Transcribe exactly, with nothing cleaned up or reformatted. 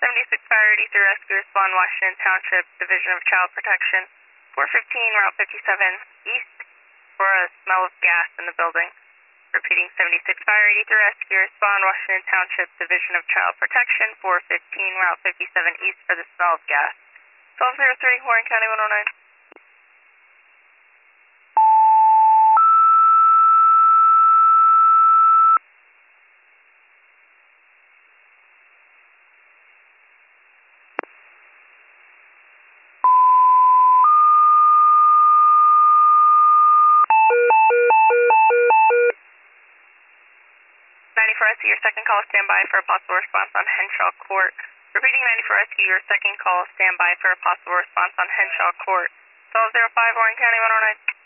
seventy-six Fire eighty-three Rescue Respond, Washington Township, Division of Child Protection, four fifteen, Route fifty-seven East, for a smell of gas in the building. Repeating, seventy-six Fire eighty-three Rescue Respond, Washington Township, Division of Child Protection, four fifteen, Route fifty-seven East, for the smell of gas. twelve oh three, Warren County one oh nine. ninety-four Rescue, your second call, stand by for a possible response on Henshaw Court. Repeating, ninety-four Rescue, your second call, stand by for a possible response on Henshaw Court. twelve oh five, Warren County one oh nine.